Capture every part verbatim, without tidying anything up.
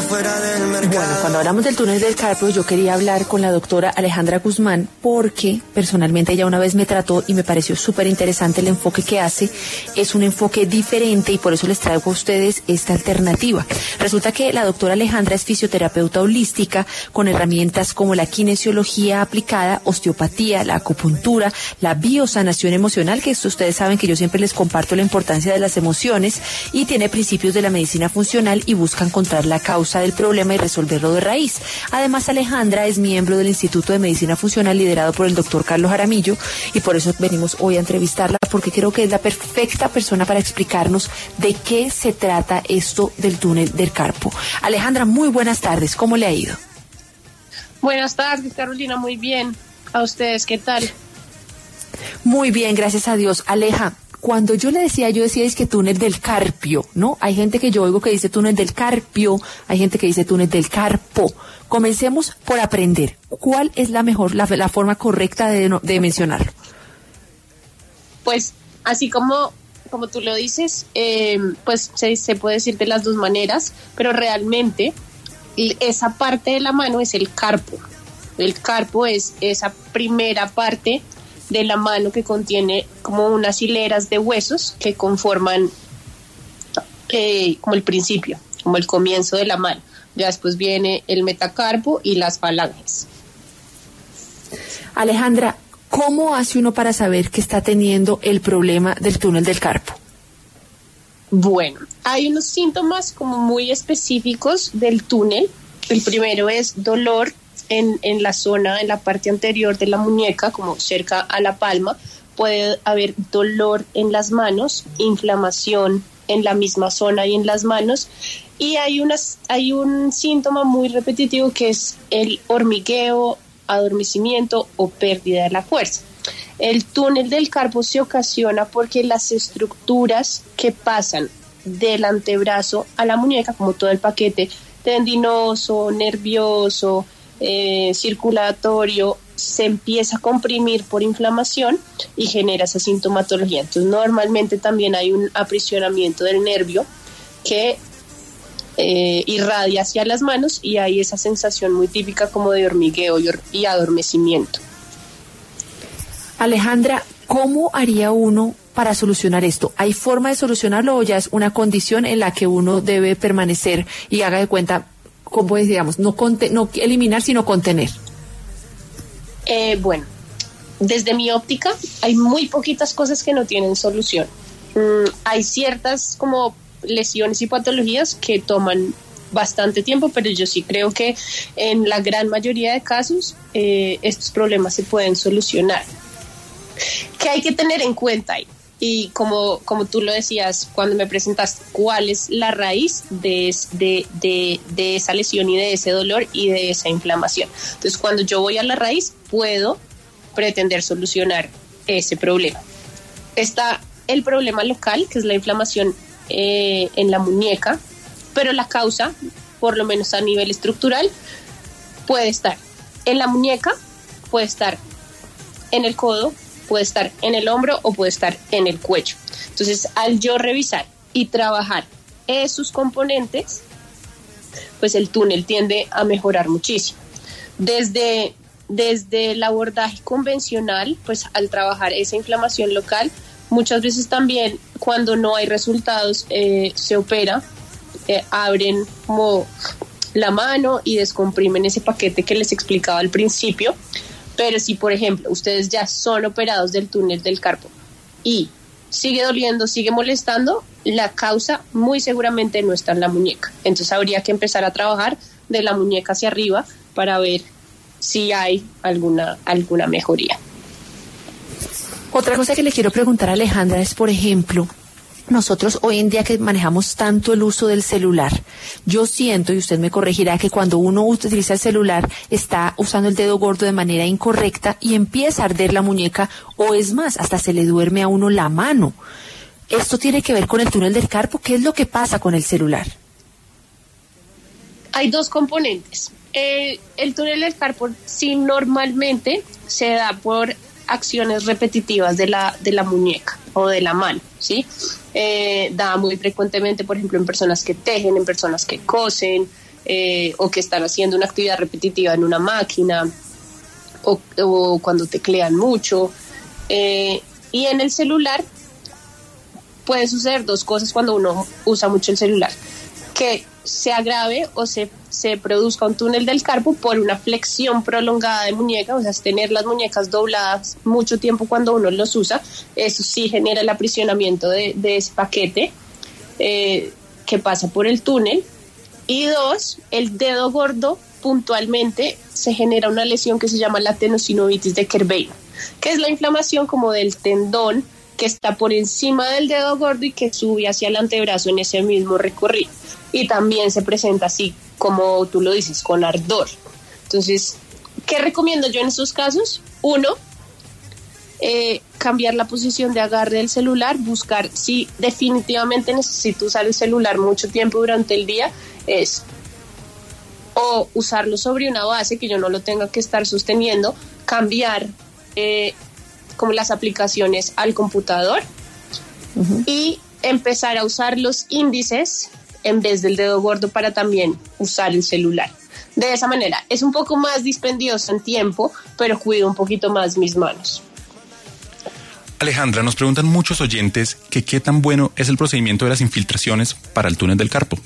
Bueno, cuando hablamos del túnel del carpo, yo quería hablar con la doctora Alejandra Guzmán porque personalmente ella una vez me trató y me pareció súper interesante el enfoque que hace. Es un enfoque diferente y por eso les traigo a ustedes esta alternativa. Resulta que la doctora Alejandra es fisioterapeuta holística con herramientas como la kinesiología aplicada, osteopatía, la acupuntura, la biosanación emocional, que esto ustedes saben que yo siempre les comparto la importancia de las emociones, y tiene principios de la medicina funcional y busca encontrar la causa del problema y resolverlo de raíz. Además, Alejandra es miembro del Instituto de Medicina Funcional liderado por el doctor Carlos Jaramillo y por eso venimos hoy a entrevistarla, porque creo que es la perfecta persona para explicarnos de qué se trata esto del túnel del carpo. Alejandra, muy buenas tardes, ¿cómo le ha ido? Buenas tardes, Carolina, muy bien. ¿A ustedes qué tal? Muy bien, gracias a Dios. Aleja, cuando yo le decía, yo decía es que túnel del carpio, ¿no? Hay gente que yo oigo que dice túnel del carpio, hay gente que dice túnel del carpo. Comencemos por aprender. ¿Cuál es la mejor, la, la forma correcta de, de mencionarlo? Pues, así como, como tú lo dices, eh, pues se, se puede decir de las dos maneras, pero realmente esa parte de la mano es el carpo. El carpo es esa primera parte de la mano que contiene como unas hileras de huesos que conforman eh, como el principio, como el comienzo de la mano. Ya después viene el metacarpo y las falanges. Alejandra, ¿cómo hace uno para saber que está teniendo el problema del túnel del carpo? Bueno, hay unos síntomas como muy específicos del túnel. El primero es dolor En, en la zona, en la parte anterior de la muñeca, como cerca a la palma. Puede haber dolor en las manos, inflamación en la misma zona y en las manos, y hay, unas, hay un síntoma muy repetitivo que es el hormigueo, adormecimiento o pérdida de la fuerza. El túnel del carpo se ocasiona porque las estructuras que pasan del antebrazo a la muñeca, como todo el paquete tendinoso, nervioso, Eh, circulatorio, se empieza a comprimir por inflamación y genera esa sintomatología. Entonces normalmente también hay un aprisionamiento del nervio que eh, irradia hacia las manos y hay esa sensación muy típica como de hormigueo y, or- y adormecimiento. Alejandra, ¿cómo haría uno para solucionar esto? ¿Hay forma de solucionarlo o ya es una condición en la que uno debe permanecer y haga de cuenta, como es, digamos, no, conte- no eliminar, sino contener? Eh, bueno, desde mi óptica hay muy poquitas cosas que no tienen solución. Mm, hay ciertas como lesiones y patologías que toman bastante tiempo, pero yo sí creo que en la gran mayoría de casos eh, estos problemas se pueden solucionar. ¿Qué hay que tener en cuenta ahí? Y como, como tú lo decías cuando me presentaste, ¿cuál es la raíz de, de, de, de esa lesión y de ese dolor y de esa inflamación? Entonces, cuando yo voy a la raíz, puedo pretender solucionar ese problema. Está el problema local, que es la inflamación eh, en la muñeca, pero la causa, por lo menos a nivel estructural, puede estar en la muñeca, puede estar en el codo, puede estar en el hombro o puede estar en el cuello. Entonces, al yo revisar y trabajar esos componentes, pues el túnel tiende a mejorar muchísimo. Desde, desde el abordaje convencional, pues al trabajar esa inflamación local, muchas veces también cuando no hay resultados eh, se opera, eh, abren como la mano y descomprimen ese paquete que les explicaba al principio. Pero si, por ejemplo, ustedes ya son operados del túnel del carpo y sigue doliendo, sigue molestando, la causa muy seguramente no está en la muñeca. Entonces habría que empezar a trabajar de la muñeca hacia arriba para ver si hay alguna, alguna mejoría. Otra cosa que le quiero preguntar a Alejandra es, por ejemplo, nosotros hoy en día que manejamos tanto el uso del celular, yo siento, y usted me corregirá, que cuando uno utiliza el celular está usando el dedo gordo de manera incorrecta y empieza a arder la muñeca, o es más, hasta se le duerme a uno la mano. ¿Esto tiene que ver con el túnel del carpo? ¿Qué es lo que pasa con el celular? Hay dos componentes. Eh, el túnel del carpo sí normalmente se da por acciones repetitivas de la, de la muñeca o de la mano, ¿sí? Eh, da muy frecuentemente, por ejemplo, en personas que tejen, en personas que cosen, eh, o que están haciendo una actividad repetitiva en una máquina, o, o cuando teclean mucho. Eh, y en el celular puede suceder dos cosas cuando uno usa mucho el celular: que se agrave o se, se produzca un túnel del carpo por una flexión prolongada de muñeca, o sea, es tener las muñecas dobladas mucho tiempo cuando uno los usa. Eso sí genera el aprisionamiento de, de ese paquete eh, que pasa por el túnel. Y dos, el dedo gordo puntualmente se genera una lesión que se llama la tenosinovitis de Kerbein, que es la inflamación como del tendón que está por encima del dedo gordo y que sube hacia el antebrazo en ese mismo recorrido. Y también se presenta así, como tú lo dices, con ardor. Entonces, ¿qué recomiendo yo en esos casos? Uno, eh, cambiar la posición de agarre del celular, buscar si definitivamente necesito usar el celular mucho tiempo durante el día, es o usarlo sobre una base que yo no lo tenga que estar sosteniendo, cambiar eh, como las aplicaciones al computador, uh-huh, y empezar a usar los índices en vez del dedo gordo para también usar el celular. De esa manera es un poco más dispendioso en tiempo, pero cuido un poquito más mis manos. Alejandra, nos preguntan muchos oyentes que qué tan bueno es el procedimiento de las infiltraciones para el túnel del carpo.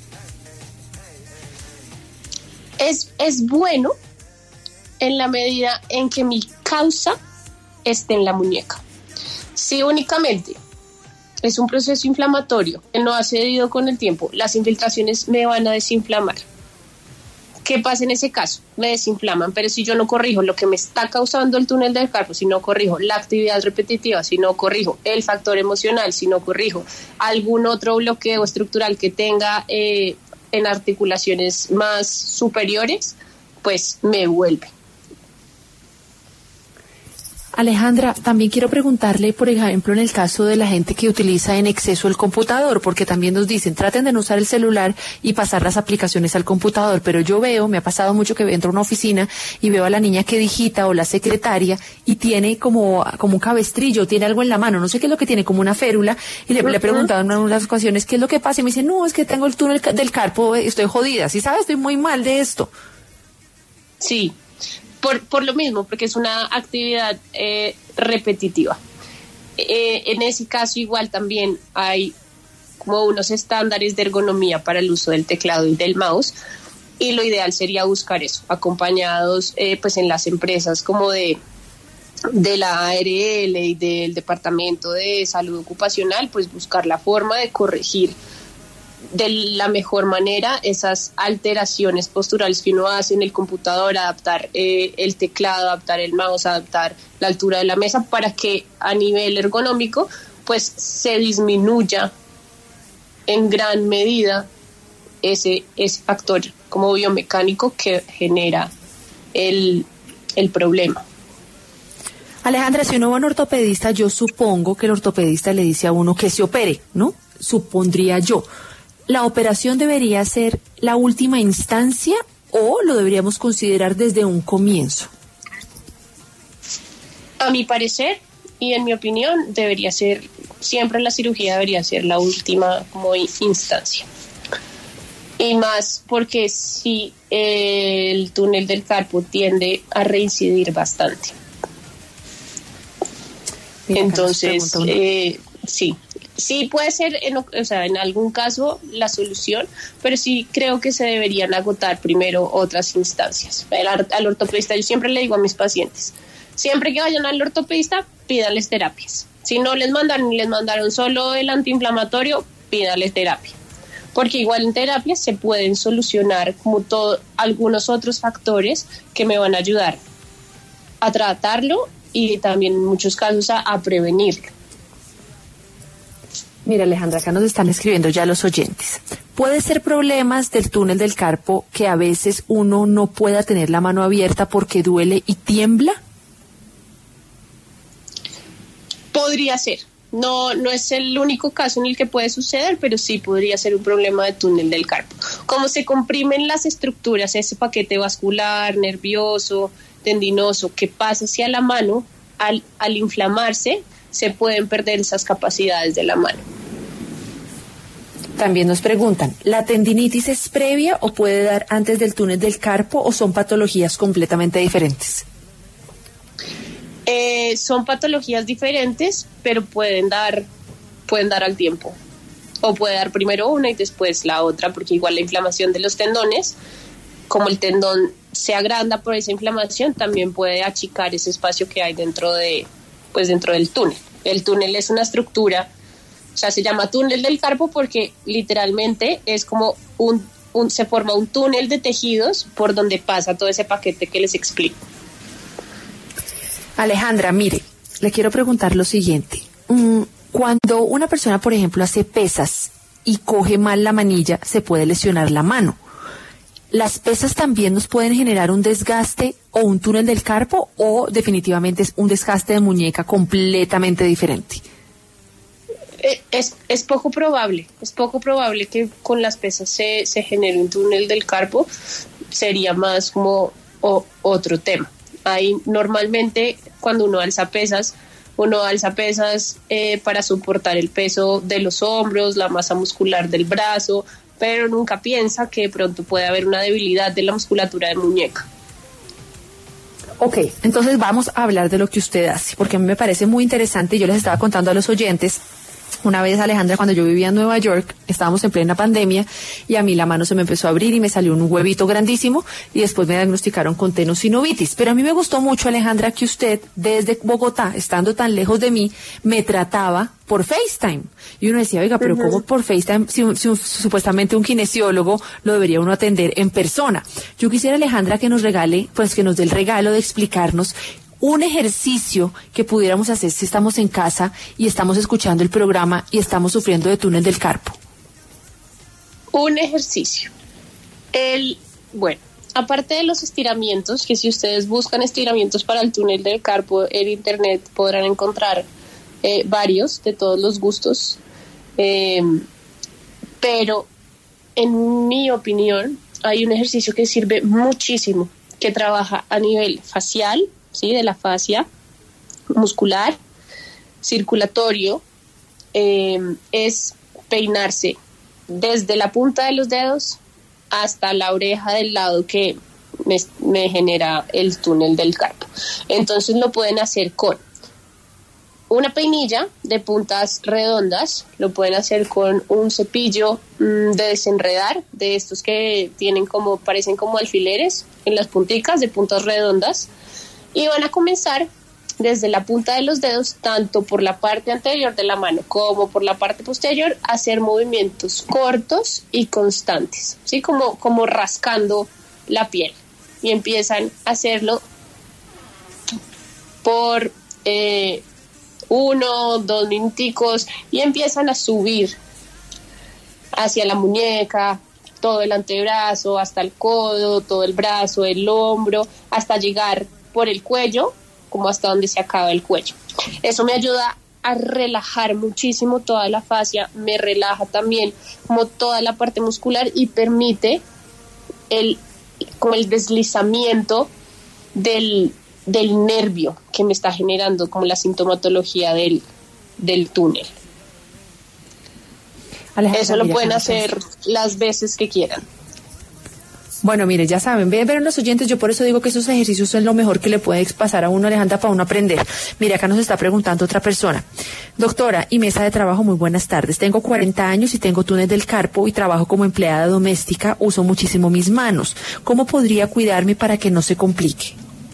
Es, es bueno en la medida en que mi causa esté en la muñeca. Si únicamente es un proceso inflamatorio que no ha cedido con el tiempo, las infiltraciones me van a desinflamar. ¿Qué pasa en ese caso? Me desinflaman, pero si yo no corrijo lo que me está causando el túnel del carpo, si no corrijo la actividad repetitiva, si no corrijo el factor emocional, si no corrijo algún otro bloqueo estructural que tenga eh, en articulaciones más superiores, pues me vuelve. Alejandra, también quiero preguntarle, por ejemplo, en el caso de la gente que utiliza en exceso el computador, porque también nos dicen, traten de no usar el celular y pasar las aplicaciones al computador, pero yo veo, me ha pasado mucho que entro a una oficina y veo a la niña que digita o la secretaria y tiene como, como un cabestrillo, tiene algo en la mano, no sé qué es lo que tiene, como una férula, y le, uh-huh. le he preguntado en unas ocasiones qué es lo que pasa y me dice, no, es que tengo el túnel del carpo, estoy jodida, ¿sí sabes? Estoy muy mal de esto. Sí. Por, por lo mismo, porque es una actividad eh, repetitiva. Eh, en ese caso igual también hay como unos estándares de ergonomía para el uso del teclado y del mouse, y lo ideal sería buscar eso, acompañados eh, pues en las empresas como de, de la A R L y del Departamento de Salud Ocupacional, pues buscar la forma de corregir de la mejor manera esas alteraciones posturales que uno hace en el computador, adaptar eh, el teclado, adaptar el mouse, adaptar la altura de la mesa para que a nivel ergonómico pues se disminuya en gran medida ese, ese factor como biomecánico que genera el, el problema. Alejandra, si uno va a un ortopedista, yo supongo que el ortopedista le dice a uno que se opere, ¿no? Supondría yo. ¿La operación debería ser la última instancia o lo deberíamos considerar desde un comienzo? A mi parecer y en mi opinión debería ser, siempre la cirugía debería ser la última como instancia. Y más porque si el túnel del carpo tiende a reincidir bastante. Mira, entonces, eh, sí. Sí puede ser, en, o sea, en algún caso la solución, pero sí creo que se deberían agotar primero otras instancias. Al, al ortopedista, yo siempre le digo a mis pacientes, siempre que vayan al ortopedista, pídanles terapias. Si no les mandan, les mandaron solo el antiinflamatorio, pídanles terapia. Porque igual en terapia se pueden solucionar como todo, algunos otros factores que me van a ayudar a tratarlo y también en muchos casos a, a prevenirlo. Mira, Alejandra, acá nos están escribiendo ya los oyentes. ¿Puede ser problemas del túnel del carpo que a veces uno no pueda tener la mano abierta porque duele y tiembla? Podría ser. No, no es el único caso en el que puede suceder, pero sí podría ser un problema de túnel del carpo. Como se comprimen las estructuras, ese paquete vascular, nervioso, tendinoso, que pasa hacia la mano, al, al inflamarse, se pueden perder esas capacidades de la mano. También nos preguntan, ¿la tendinitis es previa o puede dar antes del túnel del carpo o son patologías completamente diferentes? Eh, son patologías diferentes, pero pueden dar, pueden dar al tiempo. O puede dar primero una y después la otra, porque igual la inflamación de los tendones, como el tendón se agranda por esa inflamación, también puede achicar ese espacio que hay dentro de, pues dentro del túnel. El túnel es una estructura, o sea, se llama túnel del carpo porque literalmente es como un, un se forma un túnel de tejidos por donde pasa todo ese paquete que les explico. Alejandra, mire, le quiero preguntar lo siguiente. Cuando una persona, por ejemplo, hace pesas y coge mal la manilla, se puede lesionar la mano. ¿Las pesas también nos pueden generar un desgaste o un túnel del carpo o definitivamente es un desgaste de muñeca completamente diferente? Es, es poco probable, es poco probable que con las pesas se, se genere un túnel del carpo, sería más como o, otro tema. Ahí normalmente cuando uno alza pesas, uno alza pesas eh, para soportar el peso de los hombros, la masa muscular del brazo, pero nunca piensa que de pronto puede haber una debilidad de la musculatura de muñeca. Ok, entonces vamos a hablar de lo que usted hace, porque a mí me parece muy interesante y yo les estaba contando a los oyentes. Una vez, Alejandra, cuando yo vivía en Nueva York, estábamos en plena pandemia y a mí la mano se me empezó a abrir y me salió un huevito grandísimo y después me diagnosticaron con tenosinovitis. Pero a mí me gustó mucho, Alejandra, que usted desde Bogotá, estando tan lejos de mí, me trataba por FaceTime. Y uno decía, oiga, pero uh-huh. ¿cómo por FaceTime? Si, si un, supuestamente un kinesiólogo lo debería uno atender en persona. Yo quisiera, Alejandra, que nos regale, pues que nos dé el regalo de explicarnos un ejercicio que pudiéramos hacer si estamos en casa y estamos escuchando el programa y estamos sufriendo de túnel del carpo. Un ejercicio. El, bueno, aparte de los estiramientos, que si ustedes buscan estiramientos para el túnel del carpo en internet podrán encontrar eh, varios de todos los gustos, eh, pero en mi opinión hay un ejercicio que sirve muchísimo, que trabaja a nivel facial, ¿sí? De la fascia muscular, circulatorio, eh, es peinarse desde la punta de los dedos hasta la oreja del lado que me, me genera el túnel del carpo. Entonces lo pueden hacer con una peinilla de puntas redondas, lo pueden hacer con un cepillo mmm, de desenredar, de estos que tienen como, parecen como alfileres en las punticas de puntas redondas. Y van a comenzar desde la punta de los dedos, tanto por la parte anterior de la mano como por la parte posterior, a hacer movimientos cortos y constantes, ¿sí? Como, como rascando la piel. Y empiezan a hacerlo por eh, uno, dos minuticos y empiezan a subir hacia la muñeca, todo el antebrazo, hasta el codo, todo el brazo, el hombro, hasta llegar por el cuello, como hasta donde se acaba el cuello. Eso me ayuda a relajar muchísimo toda la fascia, me relaja también como toda la parte muscular y permite el, como el deslizamiento del, del nervio que me está generando como la sintomatología del, del túnel. Alejandra, eso lo pueden hacer las veces que quieran. Bueno, mire, ya saben, ven ver a los oyentes, yo por eso digo que esos ejercicios son lo mejor que le puede pasar a uno, Alejandra, para uno aprender. Mire, acá nos está preguntando otra persona. Doctora y mesa de trabajo, muy buenas tardes. Tengo cuarenta años y tengo túnel del carpo y trabajo como empleada doméstica, uso muchísimo mis manos. ¿Cómo podría cuidarme para que no se complique?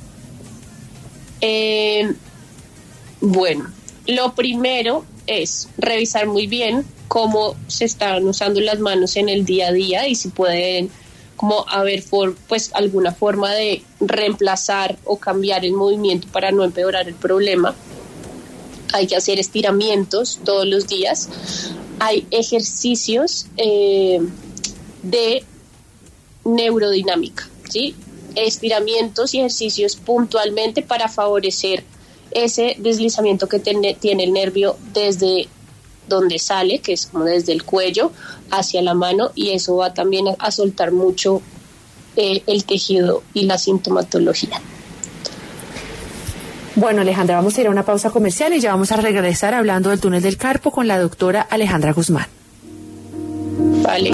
Eh, bueno, lo primero es revisar muy bien cómo se están usando las manos en el día a día y si pueden como haber for, pues alguna forma de reemplazar o cambiar el movimiento para no empeorar el problema. Hay que hacer estiramientos todos los días. Hay ejercicios eh, de neurodinámica, ¿sí? Estiramientos y ejercicios puntualmente para favorecer ese deslizamiento que tiene, tiene el nervio desde donde sale, que es como desde el cuello hacia la mano, y eso va también a, a soltar mucho eh, el tejido y la sintomatología. Bueno, Alejandra, vamos a ir a una pausa comercial y ya vamos a regresar hablando del túnel del carpo con la doctora Alejandra Guzmán. Vale.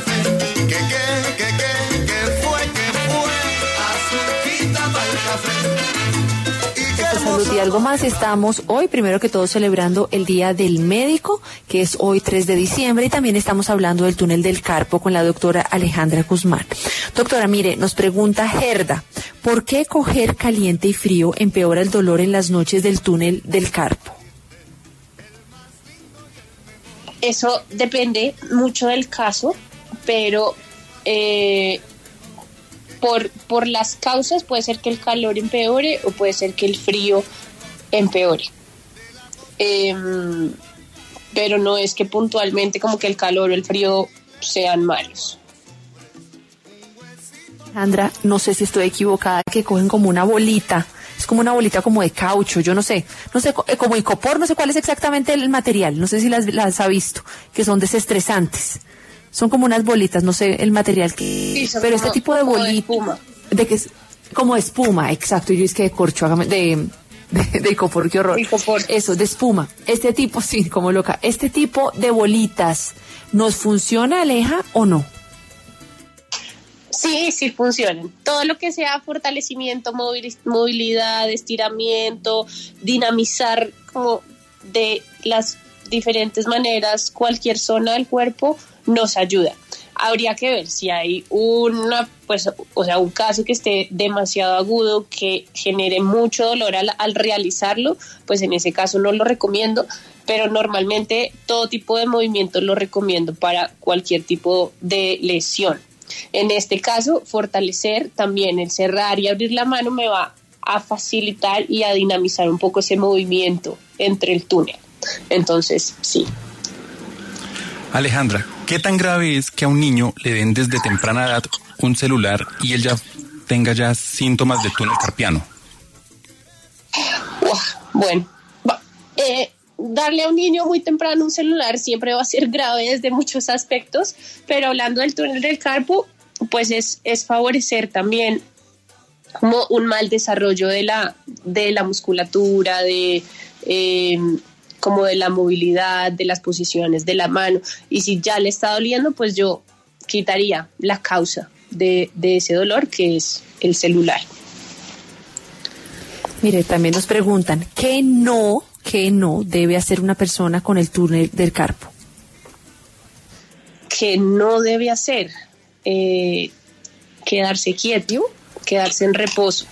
Salud y algo más. Estamos hoy, primero que todo, celebrando el Día del Médico, que es hoy tres de diciembre, y también estamos hablando del túnel del Carpo con la doctora Alejandra Guzmán. Doctora, mire, nos pregunta Gerda, ¿por qué coger caliente y frío empeora el dolor en las noches del túnel del Carpo? Eso depende mucho del caso, pero eh, por, por las causas puede ser que el calor empeore o puede ser que el frío empeore. Eh, pero no es que puntualmente como que el calor o el frío sean malos. Alejandra, no sé si estoy equivocada, que cogen como una bolita, es como una bolita como de caucho, yo no sé, no sé, como icopor, no sé cuál es exactamente el material, no sé si las, las ha visto, que son desestresantes, son como unas bolitas, no sé el material que, sí, pero como, este tipo de bolita, de espuma, de que es como espuma, exacto, yo es que de corcho, hágame, de, de, de icopor, qué horror, icopor. Eso, de espuma, este tipo, sí, como loca, este tipo de bolitas, ¿nos funciona, Aleja, o no? Sí, sí funcionan. Todo lo que sea fortalecimiento, movilidad, estiramiento, dinamizar como de las diferentes maneras cualquier zona del cuerpo nos ayuda. Habría que ver si hay una, pues, o sea, un caso que esté demasiado agudo, que genere mucho dolor al, al realizarlo, pues en ese caso no lo recomiendo, pero normalmente todo tipo de movimiento lo recomiendo para cualquier tipo de lesión. En este caso, fortalecer también el cerrar y abrir la mano me va a facilitar y a dinamizar un poco ese movimiento entre el túnel. Entonces, sí. Alejandra, ¿qué tan grave es que a un niño le den desde temprana edad un celular y él ya tenga ya síntomas de túnel carpiano? Bueno, eh, darle a un niño muy temprano un celular siempre va a ser grave desde muchos aspectos, pero hablando del túnel del carpo, pues es, es favorecer también como un mal desarrollo de la, de la musculatura, de eh, como de la movilidad, de las posiciones de la mano, y si ya le está doliendo, pues yo quitaría la causa de, de ese dolor, que es el celular. Mire, también nos preguntan, ¿qué no ¿qué no debe hacer una persona con el túnel del carpo? ¿Qué no debe hacer? Eh, quedarse quieto, quedarse en reposo.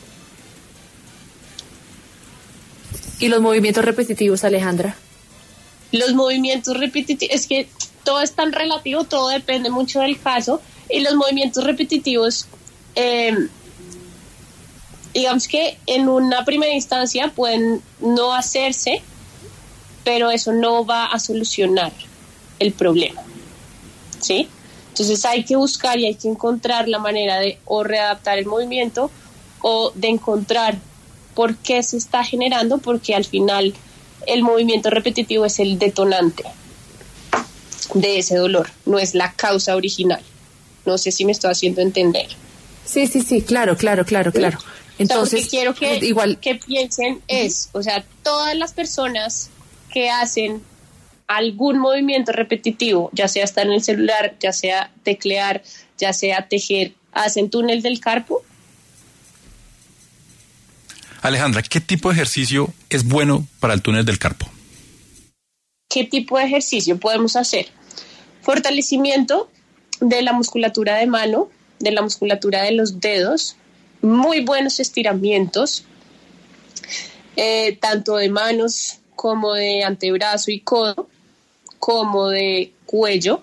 ¿Y los movimientos repetitivos, Alejandra? Los movimientos repetitivos, es que todo es tan relativo, todo depende mucho del caso, y los movimientos repetitivos, eh, digamos que en una primera instancia pueden no hacerse, pero eso no va a solucionar el problema, ¿sí? Entonces hay que buscar y hay que encontrar la manera de o readaptar el movimiento o de encontrar por qué se está generando, porque al final el movimiento repetitivo es el detonante de ese dolor, no es la causa original. No sé si me estoy haciendo entender. Sí, sí, sí, claro, claro, claro, claro. Entonces, o sea, quiero que, igual que piensen es, o sea, todas las personas que hacen algún movimiento repetitivo, ya sea estar en el celular, ya sea teclear, ya sea tejer, ¿hacen túnel del carpo? Alejandra, ¿qué tipo de ejercicio es bueno para el túnel del carpo? ¿Qué tipo de ejercicio podemos hacer? Fortalecimiento de la musculatura de mano, de la musculatura de los dedos, muy buenos estiramientos, eh, tanto de manos como de antebrazo y codo, como de cuello,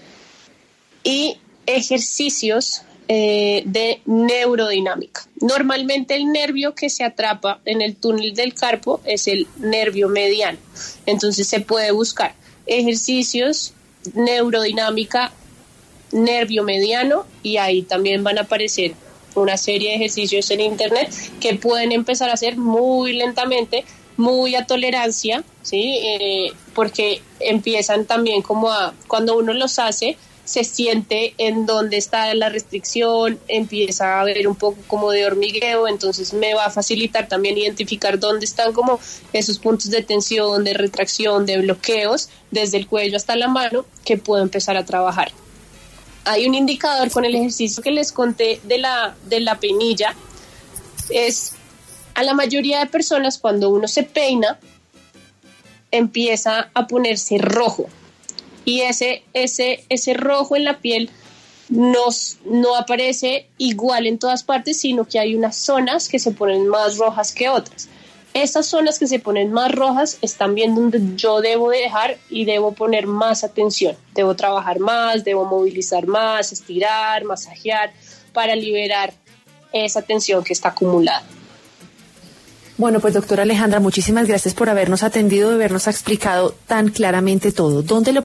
y ejercicios eh, de neurodinámica. Normalmente el nervio que se atrapa en el túnel del carpo es el nervio mediano, entonces se puede buscar ejercicios, neurodinámica, nervio mediano, y ahí también van a aparecer una serie de ejercicios en internet que pueden empezar a hacer muy lentamente, muy a tolerancia, ¿sí? Eh, porque empiezan también como a, cuando uno los hace, se siente en dónde está la restricción, empieza a haber un poco como de hormigueo, entonces me va a facilitar también identificar dónde están como esos puntos de tensión, de retracción, de bloqueos, desde el cuello hasta la mano, que puedo empezar a trabajar. Hay un indicador con el ejercicio que les conté de la, de la peinilla, es a la mayoría de personas cuando uno se peina, empieza a ponerse rojo. Y ese, ese, ese rojo en la piel nos, no aparece igual en todas partes, sino que hay unas zonas que se ponen más rojas que otras. Esas zonas que se ponen más rojas están bien donde yo debo dejar y debo poner más atención. Debo trabajar más, debo movilizar más, estirar, masajear para liberar esa tensión que está acumulada. Bueno, pues doctora Alejandra, muchísimas gracias por habernos atendido, de habernos explicado tan claramente todo. ¿Dónde lo